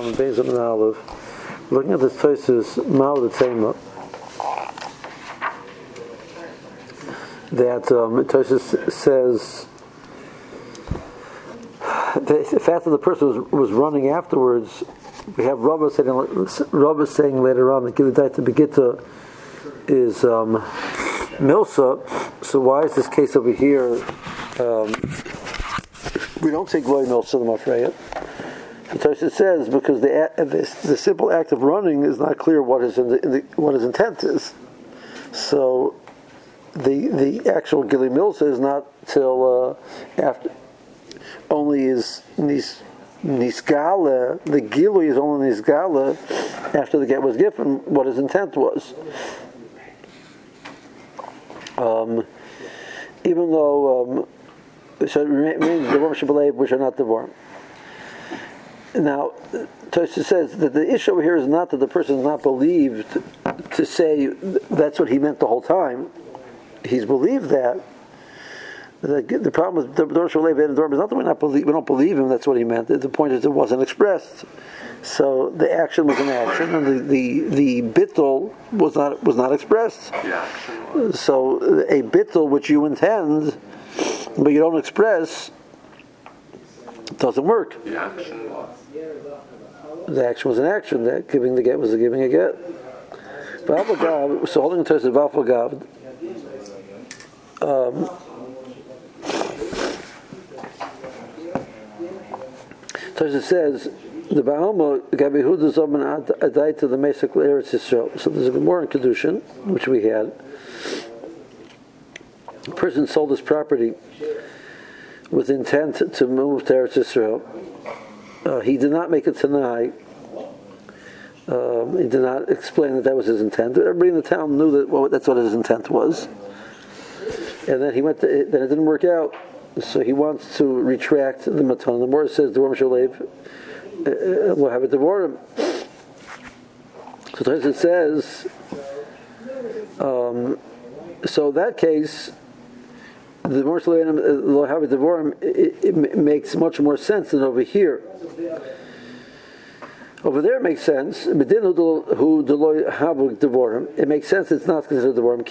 Dalam Bezim and Aleph. Looking at this Tosfos Ma'od Tzema, that Tosfos says that the fact that the person was running afterwards. We have Rabbah saying later on that Giludaita Begita is Milsa. So why is this case over here? We don't say Gloy Milsa the Mafreya. The Tosfos says because the simple act of running is not clear what his intent is. So the actual Gili Milsa is not till after. Only is Nisgala, the Gilui is only Nisgala after the get was given, what his intent was. Even though so it remains the Devorim Shabalev, which are not Devorim. Now, Tosfos says that the issue over here is not that the person is not believed to say that's what he meant the whole time. He's believed that. The problem with the Devorim Shabalev and Devorim is not that we don't believe him. That's what he meant. The point is it wasn't expressed. So the action was an action, and the bittul was not expressed. So a bittul which you intend, but you don't express, doesn't work. The action was an action. That giving the get was a giving a get. So holding the Tosfos V'Alfagav. Tosfos says the Ba'alma Gabi Huda Zoman Adai to the Mesek Eretz Yisrael. So there's a Gemara in Kedushin, which we had. A person sold his property with intent to move to Eretz Yisrael. He did not make a Tanai. He did not explain that was his intent. Everybody in the town knew that that's what his intent was. And then he went. Then it didn't work out. So he wants to retract the Matan. The Morah says, Devorim Shalev, we'll have a Devorim. So Tosfos says, so in that case, the Devorim Shalev, we'll have a Devorim, it makes much more sense than over here. Over there it makes sense. It makes sense it's not considered Devorim.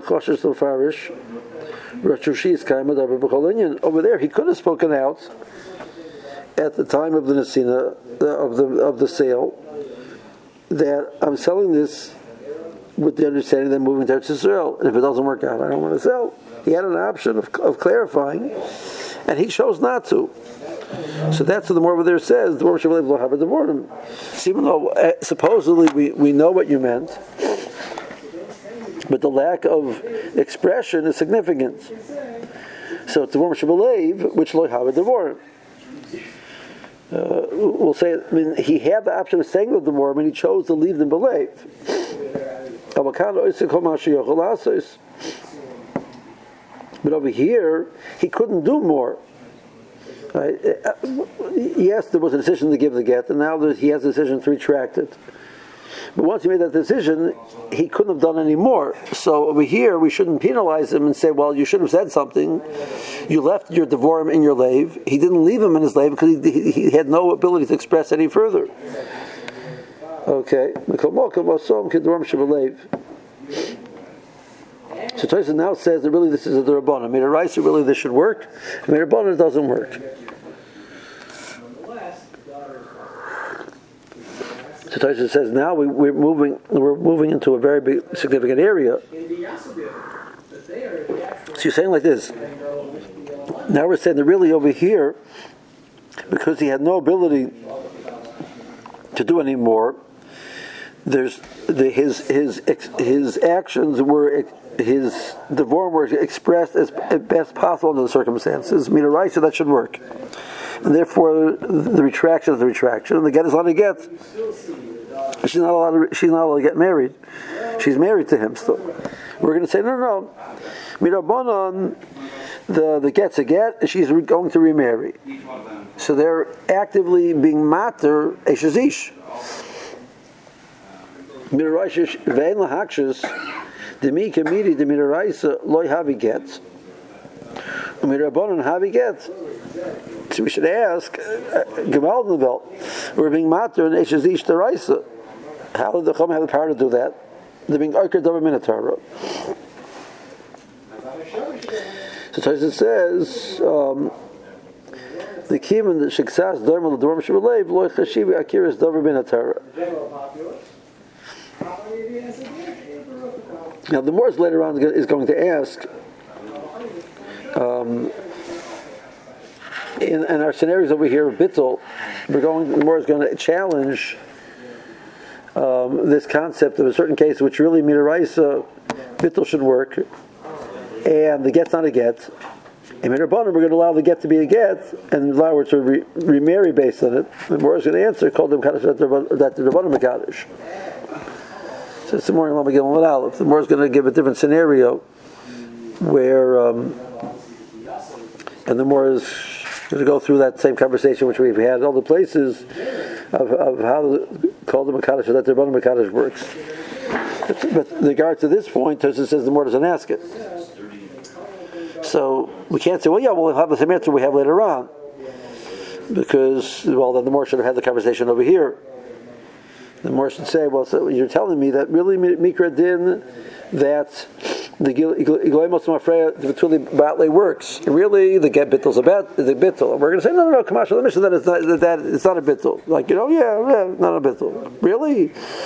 Over there, he could have spoken out at the time of the Nesina, of the sale, that I'm selling this with the understanding that I'm moving to Eretz Yisrael, and if it doesn't work out, I don't want to sell. He had an option of clarifying, and he chose not to. So that's what the more over there says. The Devorim Shabalev lo have a Devorim. Even though supposedly we know what you meant, but the lack of expression is significant. So it's the Devorim Shabalev, which lo have a Devorim. We'll say, he had the option of saying the Devorim, and he chose to leave them believe. But over here, he couldn't do more. Yes, there was a decision to give the get, and now he has a decision to retract it. But once he made that decision, he couldn't have done any more. So over here, we shouldn't penalize him and say, well, you should have said something. You left your Devorim in your lave. He didn't leave him in his lave because he had no ability to express any further. Okay. So Tosfos now says that really this is a D'Rabbanan. Midaraisa, really this should work. Midarabanan doesn't work. So Tosfos says now we're moving into a very big, significant area. So you're saying like this. Now we're saying that really over here, because he had no ability to do any more, his actions were. His Devorim were expressed as best possible under the circumstances. Midaraisa, that should work. And therefore, the retraction is the retraction, and the get is allowed to get. She's not allowed to get married. She's married to him still. We're going to say, no. Midarabanan, the get's a get, and she's going to remarry. So they're actively being mater a shazish. Midaraisa, ve'en lahakshus, Demi kamiri de midaraisa loy havi get. Midarabanan havi get. So we should ask, Gewalt in the belt, we're being matter and Eshes Ish Deraisa. How did the Chum have the power to do that? They're being Arker Davar Minatara. So Tosfos says, the Kiyman that Shiksas Dharma the Dvarm Shibalev Lo Chashivi Akiris Davar Minatara. Now the Morris later on is going to ask, in our scenarios over here of Bittul, the Morris is going to challenge this concept of a certain case which really Midaraisa Bittul should work, and the get's not a get. In Midrabanan, we're going to allow the get to be a get and allow her to remarry based on it. The Morris is going to answer, called them Kaddish that the Rabbanim Kaddish. So it's the more Lama Gimel with Aleph. The Morris is going to give a different scenario where, and the Morris is going to go through that same conversation which we've had in all the places of how called them Kaddish that the Rabbanim Kaddish works. But in regard to this point, Tosfos says the Morris doesn't ask it. So we can't say, well, yeah, we'll have the same answer we have later on, because, well, then the Morris should have had the conversation over here. The Morris should say, well, so you're telling me that really Mikra Din, that the Igoimos Mafreya, the Vituli Batle works. Really, the get Bittul is a Bittul. And we're going to say, no, Kamash, the mission that it's not a Bittul. Like, not a Bittul. Really?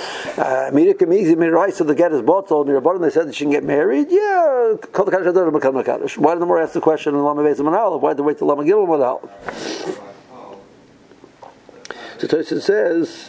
So the get is Botol, and Rabbanan, they said that she can get married? Yeah, call the Kaddish Adar Makam Kaddish. Why did the Morris ask the question in Lama Beis Manal? Why did they wait till Lama Gimel Manal? So Tosfos says,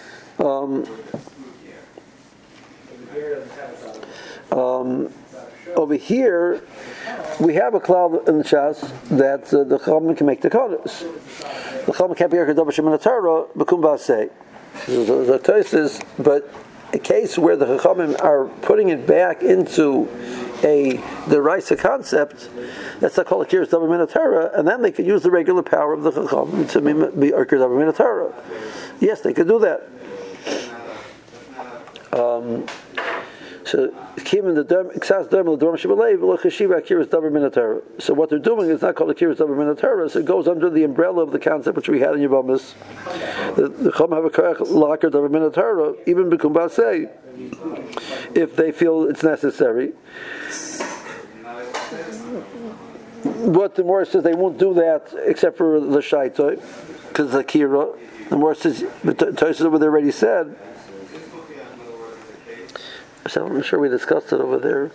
over here, we have a cloud in the Shas that the Chachamim can make the Kodesh. The Chachamim can't be Arker Davar Shemin HaTorah, B'kum Ba'aseh. The Tosfos, but a case where the Chachamim are putting it back into the Raisa concept, that's not called a Kiris Davar Min HaTorah, and then they could use the regular power of the Chachamim to be Arker Davar Min HaTorah. Yes, they could do that. So what they're doing is not called a Kiris Davar Min HaTorah, so it goes under the umbrella of the concept which we had in Yevamos. The Chum have a Koyach L'Arker Davar Min HaTorah, even B'kum Ba'aseh, if they feel it's necessary. What the Morris says, they won't do that except for the Shaitoi, because the Kira. The Morris says, but Tosfos over there already said. So I'm sure we discussed it over there.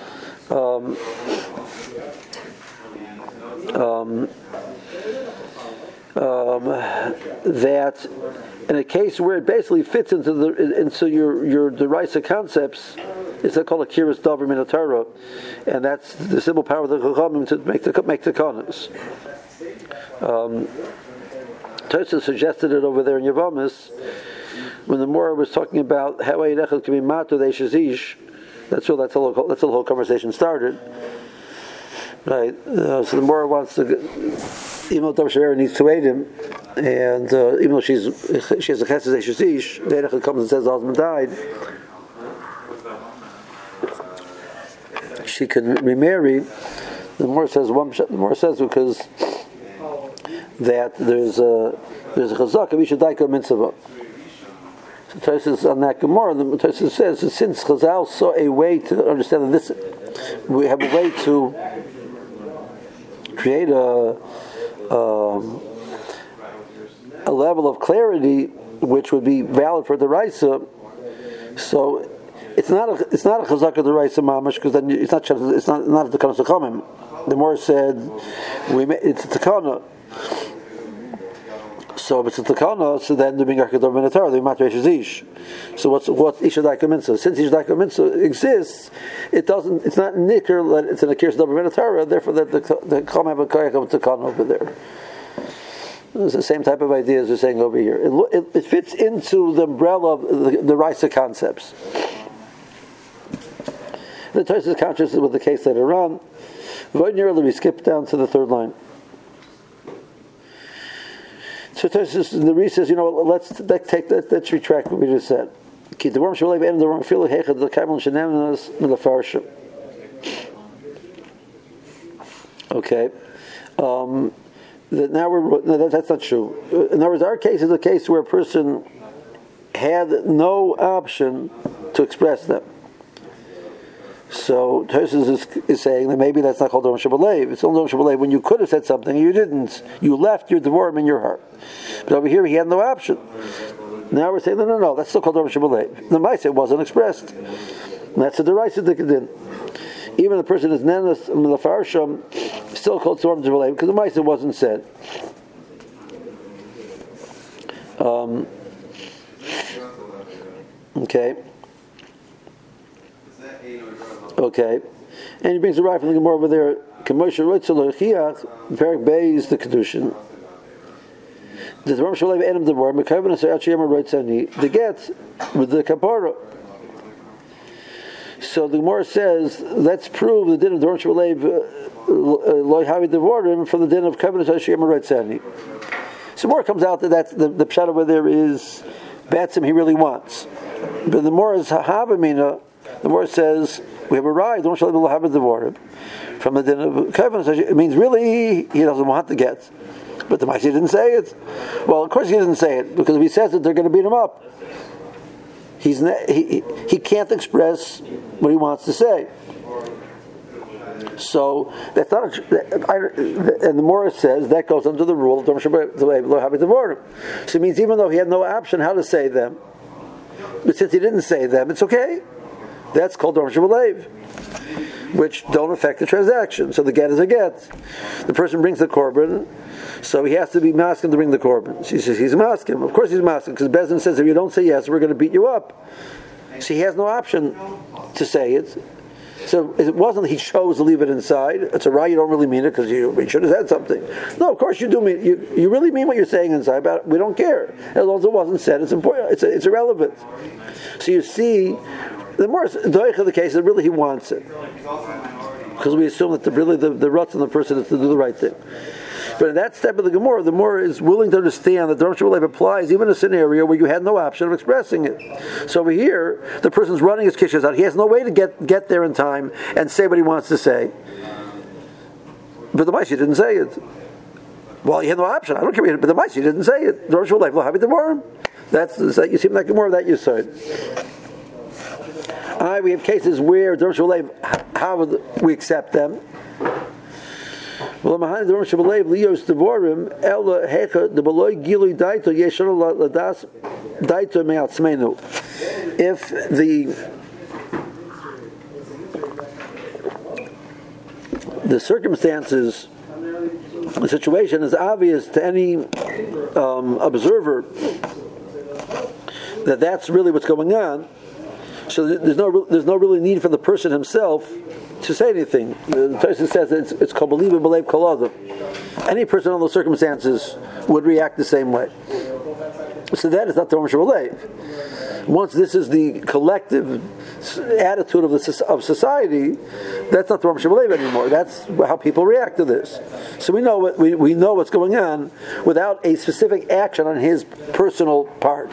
That in a case where it basically fits into your Deraisa concepts, it's called a Kiris Davar Min HaTorah, and that's the simple power of the Chachamim to make the Konos. Tosfos suggested it over there in Yevamos when the Morah was talking about how Eirechel can be matur the Eshes Ish. That's the whole conversation started. Right. So the Morah wants to, even though Davar Shavera needs to aid him, and even though she has a Chesed Eshes Ish, the Eirechel comes and says the husband died, she can remarry. The Morah says because that there's a chazak of Ishadaiko Mitzvah. So Tosfos on that Gemara, the Tosfos says that since Chazal saw a way to understand this, we have a way to create a level of clarity which would be valid for the Raisa. So it's not a chazak of the Raisa mamash, because then it's not the Konos Chachamim. The Morah said it's a takana. So if it's a takana, so then they're being Arker Davar Min HaTorah, they're matur Eshes Ish. So what's Ishadaika Mitzvah? Since Ishadaika Mitzvah exists, it's not nicker that it's an Akiris Davar Min HaTorah, therefore the Chachamim have a koyach of takana over there. It's the same type of idea as we're saying over here. It fits into the umbrella of the Raisa concepts. The Tosfos is conscious with the case later on. We skip down to the third line. So Tosfos in the Re says, let's retract what we just said. Okay. that now that's not true. In other words, our case is a case where a person had no option to express them. So Tosfos is saying that maybe that's not called Dvar Shebelev. It's only Dvar Shebelev when you could have said something and you didn't. You left your Devarim in your heart. But over here he had no option. Now we're saying no, that's still called Dvar Shebelev. The Maaseh wasn't expressed. And that's a derisive din. Even the person is Nenas Lafarsham, still called Dvar Shebelev because the Maaseh wasn't said. Okay, and he brings a right from the Gemara over there. K'moshe Roitzel Lechiach, Perik Beis the Kedushin. The Dvar Shebelev Enam Devar Mekayven Asher Achiyam Roitzani. The get with the kapara. So the Gemara says, let's prove the din of Dvar Shebelev Loi Havi Devarim from the din of Kayven Asher Achiyam Roitzani. So more comes out that that's the pshat over there is Batsim he really wants. But the more is Havamina, the more says we have a ride. Don't show have a devorim from the din of Kevin. It means really he doesn't want to get, but the Maaseh didn't say it. Well, of course he didn't say it because if he says it, they're going to beat him up. He can't express what he wants to say. So that's not. And the Morris says that goes under the rule of Dvar Shebelev. So it means even though he had no option how to say them, but since he didn't say them, it's okay. That's called Dvar Shebelev, which don't affect the transaction. So the get is a get. The person brings the korban, so he has to be masking to bring the korban. She says he's masking. Of course he's masking, because Bezdin says if you don't say yes, we're going to beat you up. So he has no option to say it. So it wasn't he chose to leave it inside. It's a right, you don't really mean it because you should have said something. No, of course you do mean you really mean what you're saying inside, but we don't care. As long as it wasn't said, it's important. It's irrelevant. So you see, the more doich of the case is really he wants it. Because we assume that the rutz on the person is to do the right thing. But in that step of the Gemara is willing to understand that Dvar Shebelev applies even in a scenario where you had no option of expressing it. So over here, the person's running his kishas out. He has no way to get there in time and say what he wants to say. But the Maaseh didn't say it. Well, he had no option. I don't care. But the Maaseh didn't say it. Dvar Shebelev lo havi devarim. That's you see that Gemara that you said. We have cases where Dvar Shebelev, how we accept them. Well, if the circumstances, the situation is obvious to any observer that that's really what's going on, so there's no really need for the person himself to say anything. The person says that it's called believe and believe kol adam. Any person in those circumstances would react the same way. So that is not Dvar Shebelev. Once this is the collective attitude of society, that's not Dvar Shebelev anymore. That's how people react to this. So we know we know what's going on without a specific action on his personal part.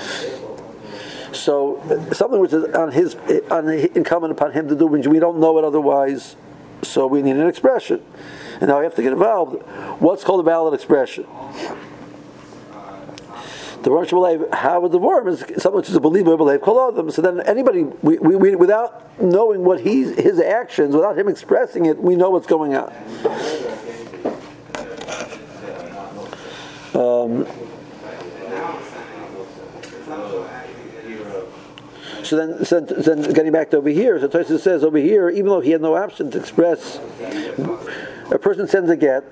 So something which is incumbent upon him to do, which we don't know it otherwise, so we need an expression. And now we have to get involved. What's called a valid expression? The Dvar Shebelev, how the devarim is something which is a believer, believe kol adam. So then anybody, we without knowing what his actions, without him expressing it, we know what's going on. So then getting back to over here, so Tosfos says over here, even though he had no option to express, a person sends a get,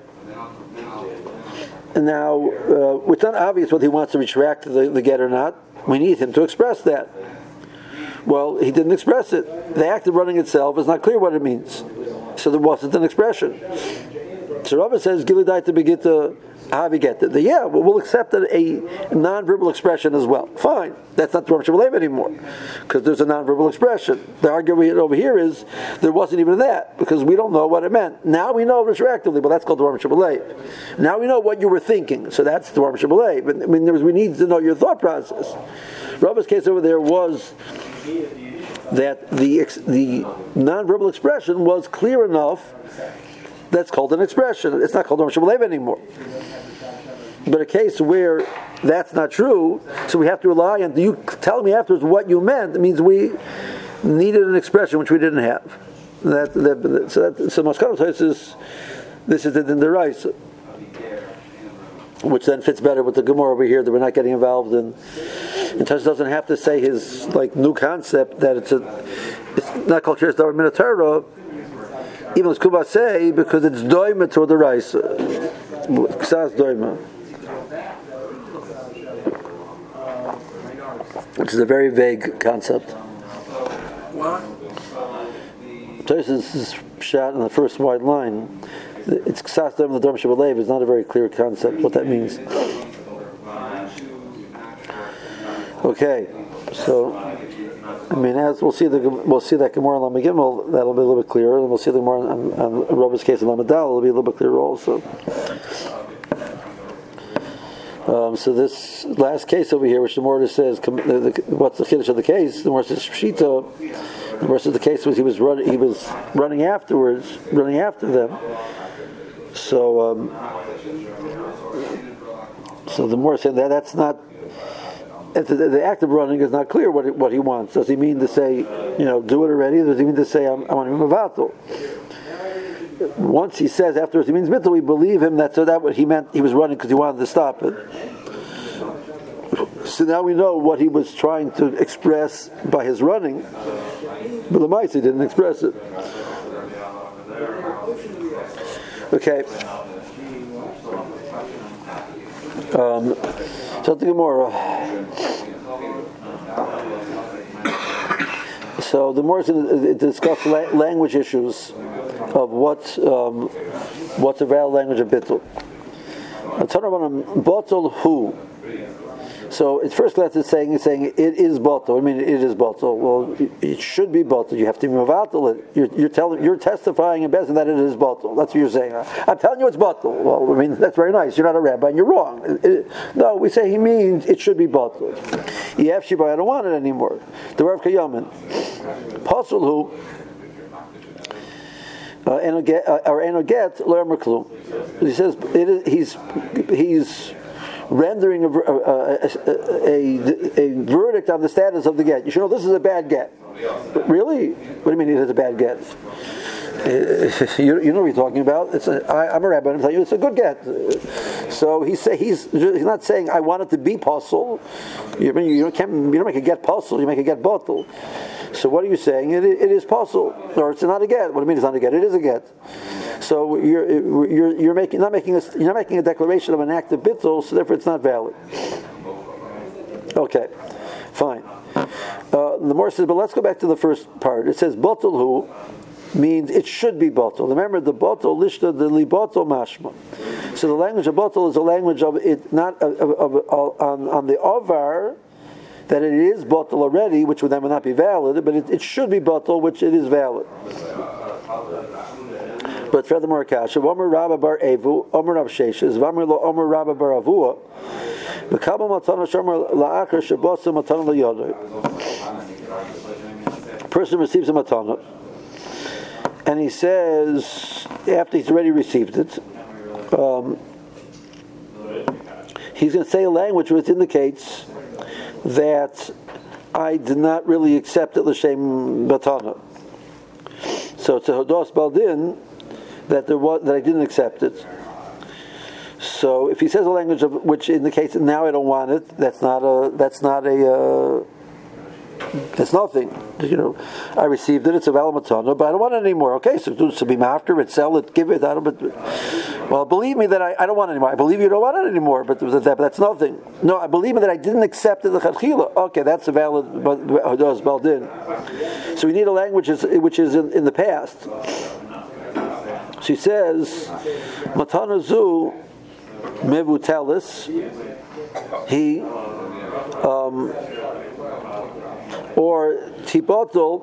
and now it's not obvious whether he wants to retract the get or not. We need him to express that. Well, he didn't express it. The act of running itself is not clear what it means, so there wasn't an expression. So Rava says, "Gilidai to begita havi get it." Yeah, we'll accept a non-verbal expression as well. Fine, that's not Dvar Shebelev anymore because there's a non-verbal expression. The argument over here is there wasn't even that because we don't know what it meant. Now we know retroactively, but that's called Dvar Shebelev. Now we know what you were thinking, so that's Dvar Shebelev. I mean, we need to know your thought process. Rava's case over there was that the non-verbal expression was clear enough that's called an expression. It's not called Dorm Shabalev anymore. But a case where that's not true, so we have to rely on you telling me afterwards what you meant. It means we needed an expression which we didn't have. So Maskana is this is in the rice, which then fits better with the Gemara over here that we're not getting involved in. And Tosh doesn't have to say his new concept that it's not called Kiris Davar Minatara, even as Kuba say, because it's doima toward the rice. Ksas doima. Which is a very vague concept. Tosh is shot in the first wide line. It's Ksas doima the Dorm Shabalev is not a very clear concept what that means. Okay, so as we'll see that Gemara on Lamagimel, that'll be a little bit clearer, and we'll see the Gemara on Robert's case in Lamadal, it'll be a little bit clearer also. So this last case over here, which the Gemara says, what's the chiddush of the case? The Gemara says Pshita. The Gemara says the case was he was running after them. So the Gemara said that's not. The act of running is not clear what he wants. Does he mean to say, do it already? Or does he mean to say, I want to be mavatal? Once he says afterwards he means mitzvah, we believe him that what he meant, he was running because he wanted to stop it. So now we know what he was trying to express by his running, but the Maisa didn't express it. Okay. So the Gemara. So the Gemara is going to discuss language issues of what's a valid language of bittul. Bottle who. So it's first class is saying it is bottle. I mean, it is bottle. Well, it should be bottle. You have to mavatal it. You're testifying in Bezin that it is bottle. That's what you're saying. I'm telling you it's bottle. Well, I mean, that's very nice. You're not a rabbi and you're wrong. No, we say he means it should be bottle. Yef Shiba, I don't want it anymore. The Rav Kayamin. Pasul who. Enoget learner klum. He says he's rendering a verdict on the status of the get. You should know this is a bad get. Really? What do you mean it is a bad get? You know what you're talking about. I'm a rabbi and I'm telling you it's a good get. So he's not saying I want it to be puzzle. You don't make a get puzzle. You make a get bottle. So what are you saying? It is puzzle, or it's not a get. What do you mean it's not a get? It is a get. So you're not making a declaration of an act of bittul, so therefore it's not valid. Okay, fine. The Gemara says, but let's go back to the first part. It says bottle who means it should be bottle. Remember the bottle lishta the liboto mashma. So the language of bottle is a language of it, not on the ovar, that it is bottle already, which would then not be valid, but it should be bottle, which it is valid. But furthermore, kasha Omer Rabba bar Evu, Omer Rav Sheshes, Vamir lo Omer Rabba bar Avua, Mekabel matana shomer la'akar shebosa matana l'yodai. A person receives a matana, and he says after he's already received it, he's going to say a language which indicates that I did not really accept it l'shem batana. So it's a hodos baldin that I didn't accept it. So if he says a language which indicates that now I don't want it, that's nothing. I received it. It's a valid matana, but I don't want it anymore. Okay, so be after it, sell it, give it. Well, believe me that I don't want it anymore. I believe you don't want it anymore, but that's nothing. No, I believe me that I didn't accept it. Okay, that's a valid hodos baldin. So we need a language which is in the past. She says, matana zu mevutelis, he or tibotel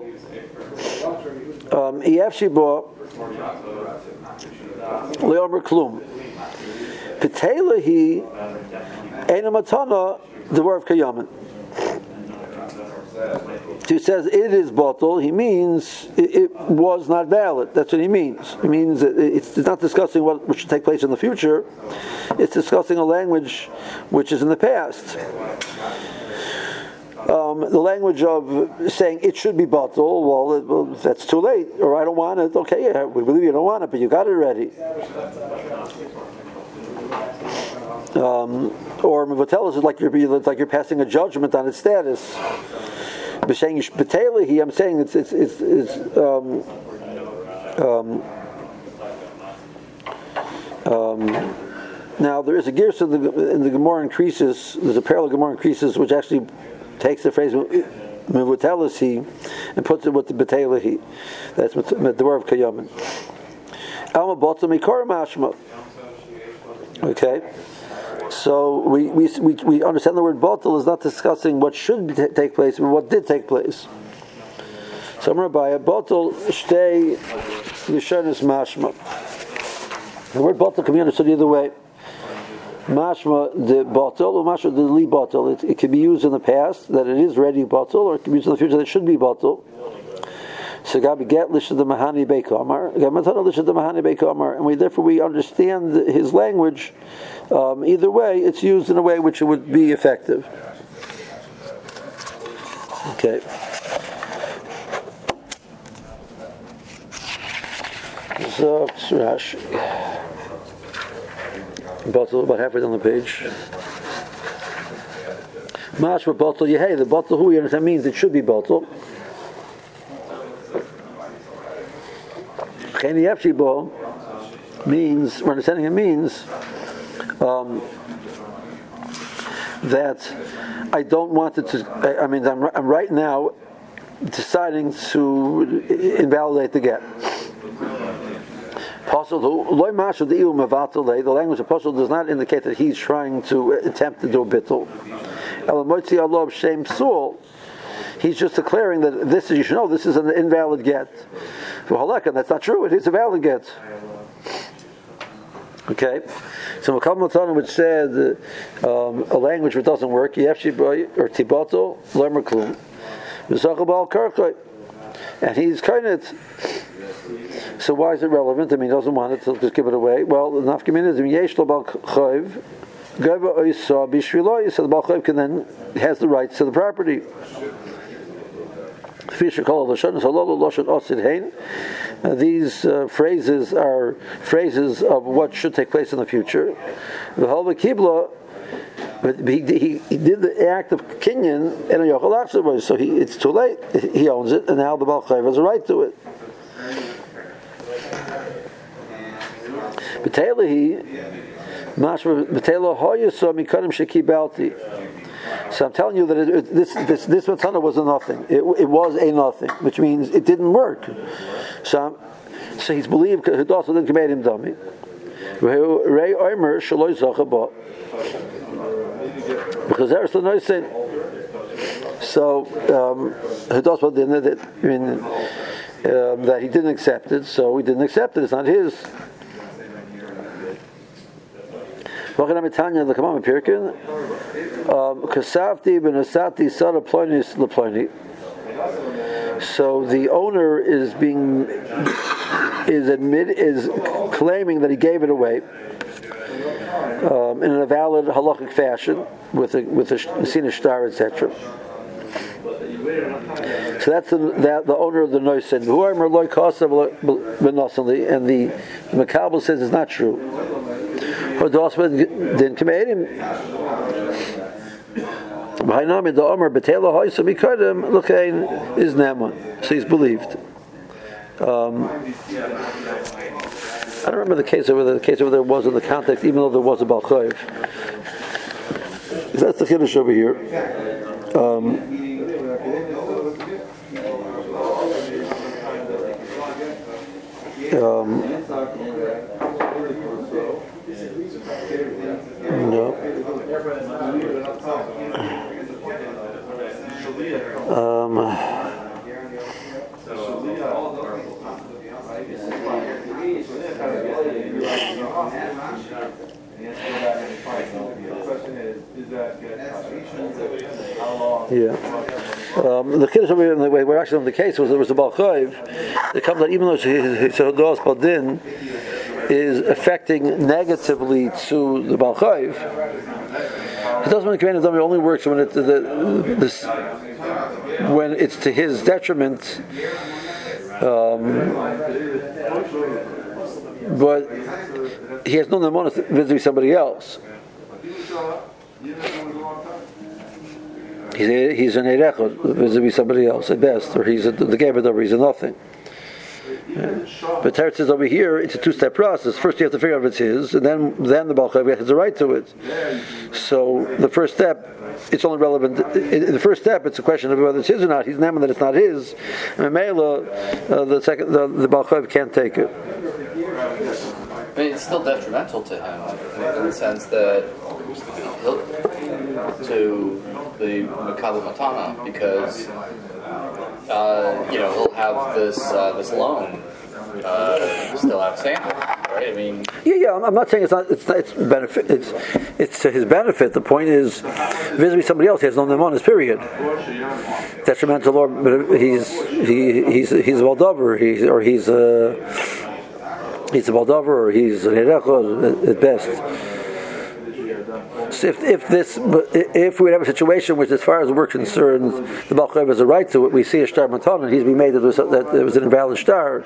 efshibo leomer klum petela he ena matana the word of kayamin. he says it is bottle, he means it was not valid. That's what he means. He means that it's not discussing what should take place in the future. It's discussing a language which is in the past. The language of saying it should be bottle, well, that's too late, or I don't want it. Okay, yeah, we believe you don't want it, but you got it already. Or mevatel is like you're passing a judgment on its status. But saying betaylehi, I'm saying it's now there is a gears in the Gemara increases. There's a parallel Gemara increases which actually takes the phrase mevatel and puts it with the betaylehi. That's the word of kayamin. Alma bottom mikor mashma. Okay. So we understand the word batal is not discussing what should take place, but what did take place. So Rabbi batal shtei lishonis mashma. The word batal can be understood either way. Mashma the batal or mashma the li batal. It can be used in the past that it is ready batal, or it can be used in the future that it should be batal. So Gabi get lishad the mahani beikamar, gamatana lishad the mahani beikamar, and therefore we understand his language. Either way, it's used in a way which it would be effective. Okay. So Rashi, about halfway down the page. Mashma bottle yehei. The bottle who you understand means it should be bottle. Means, we're understanding it means that I don't want it to. I mean, I'm right now deciding to invalidate the get. The language of Apostle does not indicate that he's trying to attempt to do a bittul. He's just declaring that this is, you should know, this is an invalid get. That's not true. It is a valid get. Okay, so Makal Matana, which said a language which doesn't work, Yefshi or Tibato Lemer Klum, V'Zachabal Karkoi, and he's kind of. So why is it relevant? I mean, he doesn't want it, so just give it away. Well, the nafkamin is Yesh Lo Bal Chayv, Gava Oisa Bishviloi, so the Bal Chayv can then has the rights to the property. These phrases are phrases of what should take place in the future. But he did the act of kinyan and so it's too late. He owns it, and now the Baal Chayv has a right to it. So I'm telling you that this matana was a nothing. It was a nothing, which means it didn't work. So he's believed because also didn't commit him dummy. Because there's the noise saying. So Hudosba didn't that he didn't accept it. So he didn't accept it. It's not his. The commandment Pirkin. Kasavti benasati sara plonis leploni. So the owner is claiming that he gave it away in a valid halachic fashion with a sina star, etc. So that's the owner of the noisen. And the Makabel says it's not true. Didn't commit him. The Omer Betela Hoysa Mikodim Lukain is Naman. So he's believed. I don't remember the case over there. The case over there was in the context, even though there was a Baal Chayv. That's the Kiddush over here. No. Yeah. The kiddush over here, in the way we're actually in the case was there was a Baal Chayv. It comes out even though his Hodos Baldin is affecting negatively to the Baal Chayv. It doesn't mean the Dami only works when when it's to his detriment. But he has no Nemonos vis-a-vis somebody else. He's an Erechot vis-a-vis somebody else at best, or he's the Gebed, or he's a nothing. But Teretz says over here, it's a two-step process. First, you have to figure out if it's his, and then the Baal Chayv has the right to it. So the first step, it's only relevant. In the first step, it's a question of whether it's his or not. He's named that it's not his. And Mela, the Baal Chayv can't take it. I mean, it's still detrimental to him in the sense that to the Makabel Matana, because he'll have this loan still outstanding, right? I mean, I'm not saying it's benefit. It's to his benefit. The point is, vis-a-vis somebody else, he has no Nemonos, period. Detrimental, or but he's a Baldover, he's a Baldover, or he's an Erechot at best. So if we have a situation which, as far as we're concerned, the Baal Chayv has a right to it, we see a shtar matan, and he's being made that it was an invalid shtar.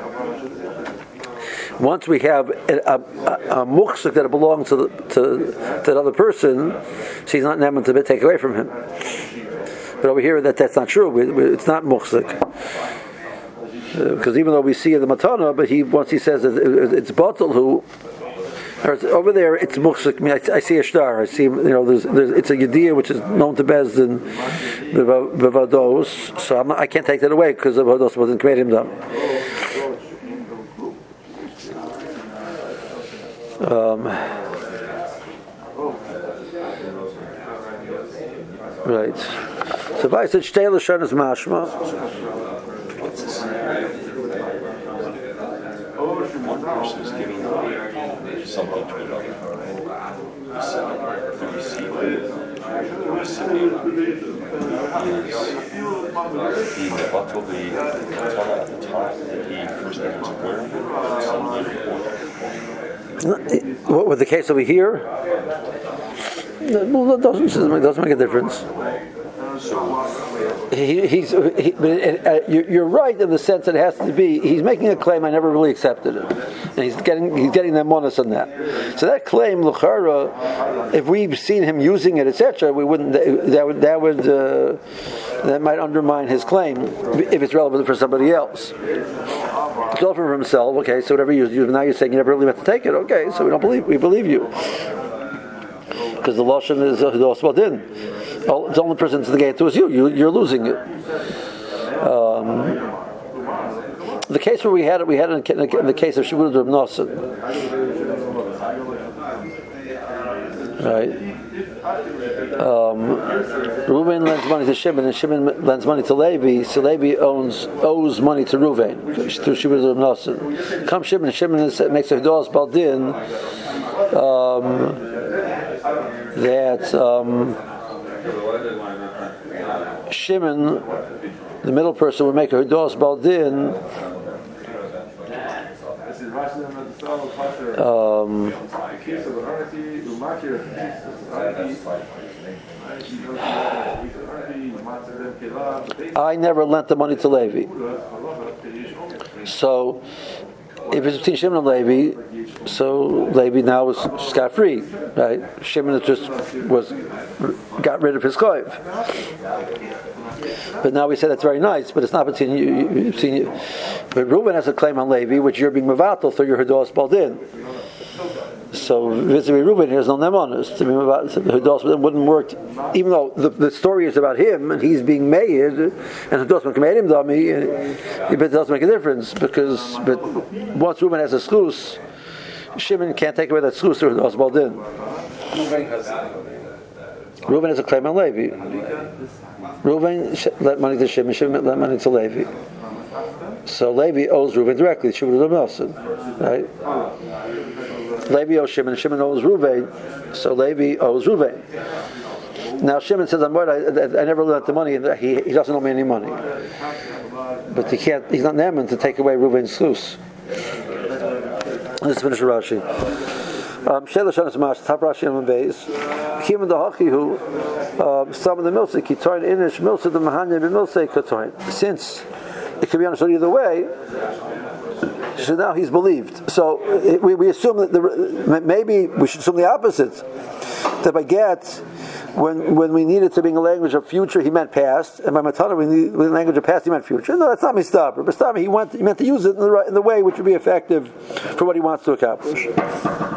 Once we have a muksuk that belongs to that other person, so he's not neman to take away from him. But over here, that's not true. It's not muksuk. Because even though we see in the matana, but once he says that it's batal who. Over there, it's muksuk. I mean, I see a shtar. I see, it's a yediyah which is known to Bezdin, bevados. So I can't take that away because the vados wasn't created him. Right. So if I said shtei l'shon is mashma. One person is giving something to another. The receiver is being about to be at the time that he first was aware of it. What was the case over here? Well, that doesn't make a difference. You're right in the sense that it has to be. He's making a claim. I never really accepted it, and he's getting that bonus on that. So that claim, l'chara, if we've seen him using it, etc., we wouldn't. That might undermine his claim if it's relevant for somebody else. It's all for himself. Okay, so whatever you use, now you're saying you never really meant to take it. Okay, so we believe you. Because the lashon is Hodos Baldin. The only person to the gate to is you're losing it. The case where we had it in the case of Shibud Reb Nosson. Right. Reuven lends money to Shimon, and Shimon lends money to Levi. So Levi owes money to Reuven through Shibud Reb Nosson. Come Shimon, and Shimon makes a Hodos Baldin. Shimon, the middle person, would make a Hodos Baldin. I never lent the money to Levi. So, if it's between Shimon and Levi, so Levi now is scot-free, right? Shimon got rid of his chayv. But now we say that's very nice, but it's not between you. But Reuven has a claim on Levi, which you're being mevatel through your Hodos Baldin. So vis-a-vis Reuven, there's no nemonos. Hodos Baldin wouldn't work, even though the story is about him and he's being made, and Hodos Baldin made him dummy. But it doesn't make a difference but once Reuven has a schus, Shimon can't take away that schus through Hodos Baldin. Reuven has a claim on Levi. Reuven lent money to Shimon, Shimon lent money to Levi. So Levi owes Reuven directly, Shimon Reb Nosson, right? Levi owes Shimon, Shimon owes Reuven, so Levi owes Reuven. Now Shimon says, I never lent the money, and he doesn't owe me any money. But he's not Naaman to take away Reuven's zchus. Let's finish Rashi. Shela Shanas Mash, Top Rashi on Beis. Kim and the Hachi who some of the milsei Kitoin Inish milsei the Mahanya b'milsei Kitoin. Since it can be understood either way, so now he's believed. So we assume that maybe we should assume the opposite. That by get, when we need it to be a language of future, he meant past, and by matana, when the language of past, he meant future. No, that's not mistaber. Mistaber, he meant to use it in the way which would be effective for what he wants to accomplish.